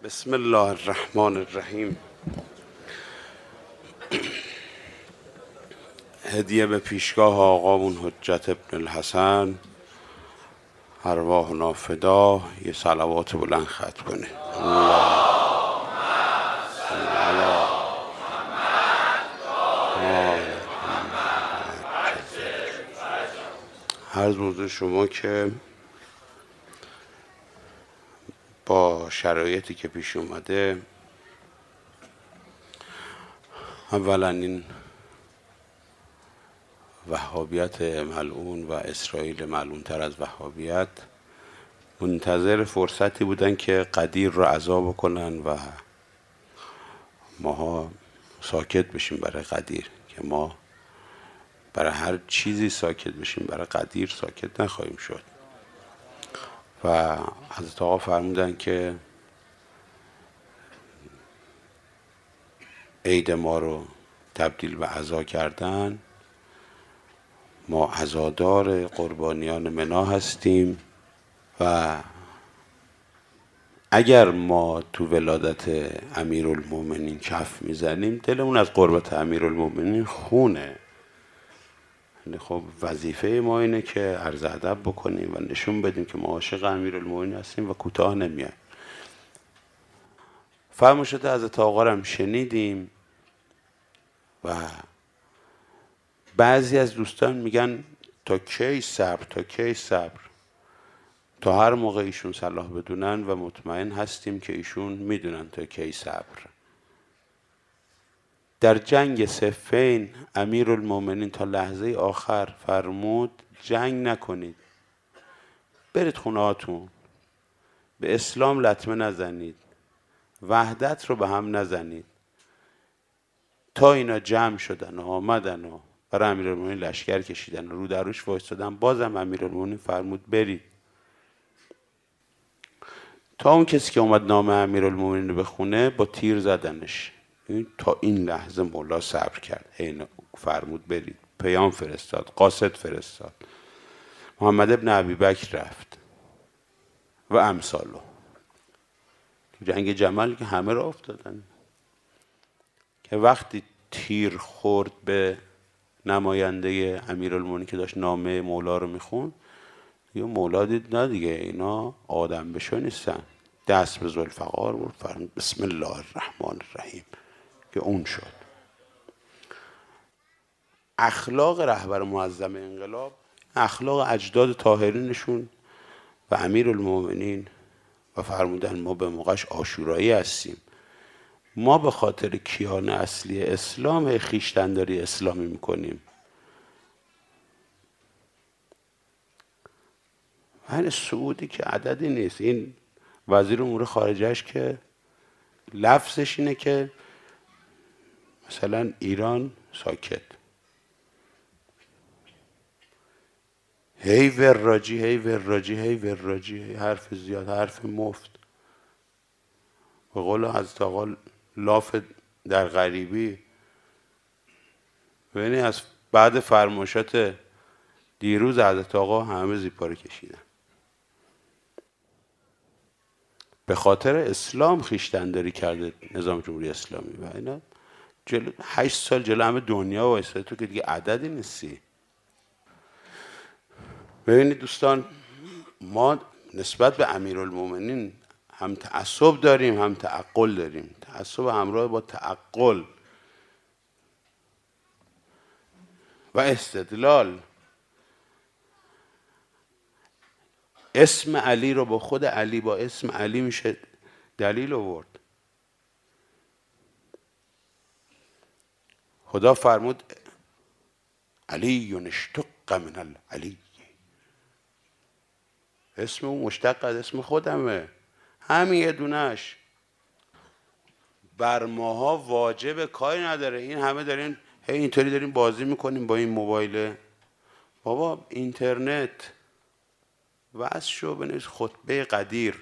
بسم الله الرحمن الرحیم. هدیه به پیشگاه آقامون حجت ابن الحسن، ارواحنا فدا. یه صلوات بلند ختم کنه. عرض بزرگ شما که با شرایطی که پیش اومده، اولا این وهابیت ملعون و اسرائیل ملعون تر از وهابیت منتظر فرصتی بودن که قدیر رو عزا کنن و ماها ساکت بشیم برای قدیر، که ما برای هر چیزی ساکت بشیم، برای قدیر ساکت نخواهیم شد. و حضرت آقا فرمودن که عید ما رو تبدیل به عزا کردن. ما عزادار قربانیان منا هستیم و اگر ما تو ولادت امیرالمومنین کف میزنیم، دلمون از قربت امیرالمومنین خونه. خب وظیفه ما اینه که عرض ادب بکنیم و نشون بدیم که ما عاشق امیرالمومنین هستیم و کوتاه نمیایم. فرمایشات حضرت آقا رو هم شنیدیم و بعضی از دوستان میگن تا کی صبر، تا کی صبر. تا هر موقع ایشون صلاح بدونن و مطمئن هستیم که ایشون میدونن تا کی صبر. در جنگ صفین امیرالمومنین تا لحظه آخر فرمود جنگ نکنید، برید خونه هاتون، به اسلام لطمه نزنید، وحدت رو به هم نزنید. تا اینا جمع شدن و آمدن و برای امیرالمومنین لشکر کشیدن و رو در روش وایستادن، بازم امیرالمومنین فرمود برید. تا اون کسی که اومد نام امیرالمومنین رو بخونه با تیر زدنش. تا این لحظه مولا صبر کرد، این فرمود برید. پیام فرستاد، قاصد فرستاد، محمد ابن ابیبکر رفت و امثالو. جنگ جمل که همه را افتادن، که وقتی تیر خورد به نماینده امیرالمومنین که داشت نامه مولا رو میخون، یه مولا دید نه دیگه اینا آدم بشو نیستن، دست به ذوالفقار برد، فرمود بسم الله الرحمن الرحیم، که اون شد. اخلاق رهبر معظم انقلاب اخلاق اجداد طاهرینشون و امیرالمومنین، و فرمودن ما به موقعش عاشورایی هستیم. ما به خاطر کیان اصلی اسلام خویشتنداری اسلامی میکنیم. این سعودی که عددی نیست. این وزیر امور خارجهش که لفظش اینه که مثلا ایران ساکت، هی وراجی هی وراجی هی وراجی، حرف زیاد، حرف مفت. به قول حضرت آقا لاف در غریبی. ببینید از بعد فرمایشات دیروز حضرت آقا همه زیپاره کشیدن. به خاطر اسلام خویشتنداری کرده نظام جمهوری اسلامی و اینا. 8 سال جلو همه دنیا وایساده، تو که دیگه عددی نیستی. ببینید دوستان، ما نسبت به امیرالمومنین هم تعصب داریم هم تعقل داریم. تعصب همراه با تعقل و استدلال. اسم علی رو با خود علی، با اسم علی میشه دلیل آورد. خدا فرمود علی اشتق من العلی، اسم اون مشتق از اسم خودمه، همین یه دونش. بر ماها واجب کاری نداره. این همه دارین هی اینطوری دارین بازی میکنیم با این موبایله. بابا اینترنت واسه شو بنویس خطبه قدیر.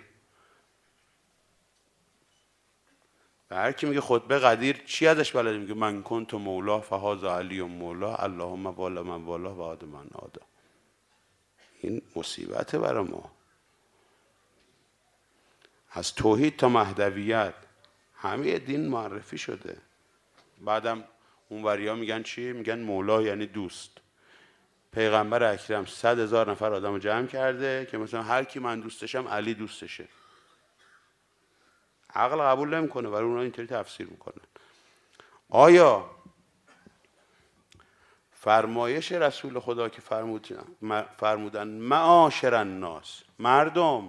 و هر کی میگه خطبه قدیر چی ازش بلده؟ میگه من کنت مولا فهذا علی مولا، اللهم والا من والا و عاد من عادا. این مصیبته برای ما. از توحید تا مهدویت همه دین معرفی شده. بعدم اونوریا میگن چی؟ میگن مولا یعنی دوست. پیغمبر اکرم 100,000 نفر آدم رو جمع کرده که مثلا هر کی من دوستشم علی دوستشه. عقل قبول نمیکنه ولی اونا اینطوری تفسیر میکنن. آیا فرمایش رسول خدا که فرمودن معاشر الناس، مردم،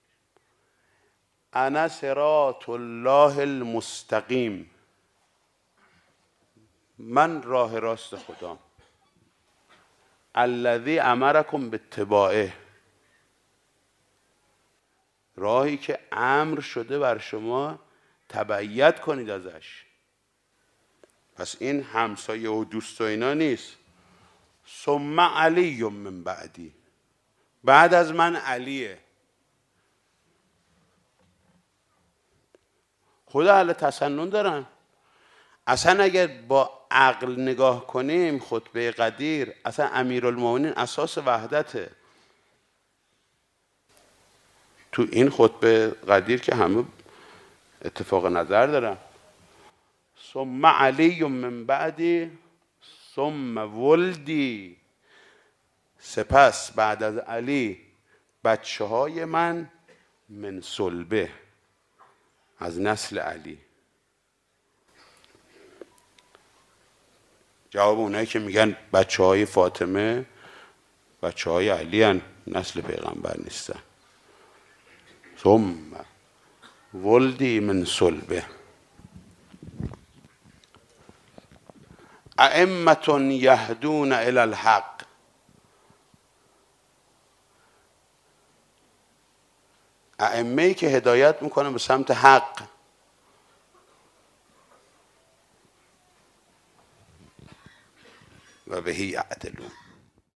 انا صراط الله المستقیم، من راه راست خدام، الذی امرکم باتباعه، راهی که امر شده بر شما تبعیت کنید ازش. پس این همسایه و دوست و اینا نیست. ثم علی من بعدی، بعد از من علیه. خود اهل تسنن دارن. اصلا اگر با عقل نگاه کنیم خطبه قدیر، اصلا امیرالمومنین اساس وحدته. تو این خطبه قدیر که همه اتفاق نظر دارن. ثم علی من بعدی ثم ولدی، سپس بعد از علی بچه های من من صلبه، از نسل علی. جواب اونایی که میگن بچه های فاطمه بچه های علی هن، نسل پیغمبر نیستن. ثم ولدی من صلبه. ائمة یهدون الی الحق، ائمه‌ای که هدایت میکنن به سمت حق. و بهی یعدلون.